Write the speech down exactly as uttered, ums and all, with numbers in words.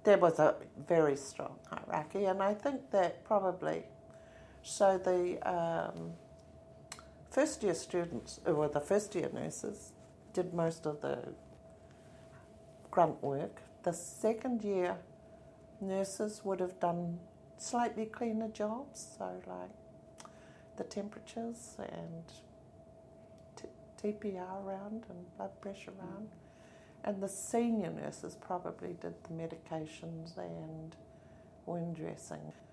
there was a very strong hierarchy, and I think that probably, so the um, first year students, or the first year nurses, did most of the grunt work. The second year nurses would have done slightly cleaner jobs, so like the temperatures and t- T P R round and blood pressure round. And the senior nurses probably did the medications and wound dressing.